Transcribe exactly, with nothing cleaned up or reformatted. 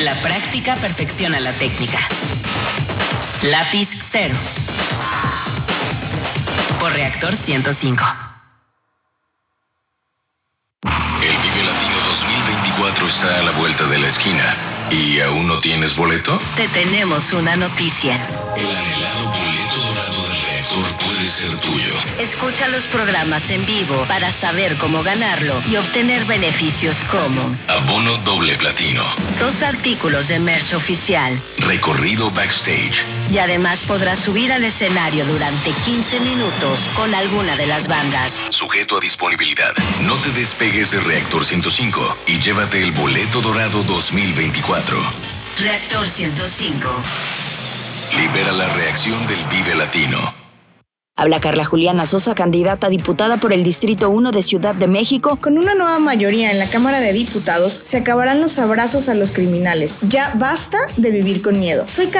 La práctica perfecciona la técnica. Lápiz cero. Por Reactor ciento cinco. El Vive Latino dos mil veinticuatro está a la vuelta de la esquina. ¿Y aún no tienes boleto? Te tenemos una noticia. El anhelado boleto dorado del Reactor puede ser tuyo. Escucha los programas en vivo para saber cómo ganarlo y obtener beneficios como Abono doble platino, dos artículos de merch oficial, recorrido backstage. Y además podrás subir al escenario durante quince minutos con alguna de las bandas. Sujeto a disponibilidad. No te despegues de Reactor ciento cinco y llévate el boleto dorado dos mil veinticuatro. Reactor ciento cinco. Libera la reacción del Vive Latino. Habla Carla Juliana Sosa, candidata a diputada por el Distrito uno de Ciudad de México. Con una nueva mayoría en la Cámara de Diputados, se acabarán los abrazos a los criminales. Ya basta de vivir con miedo. Soy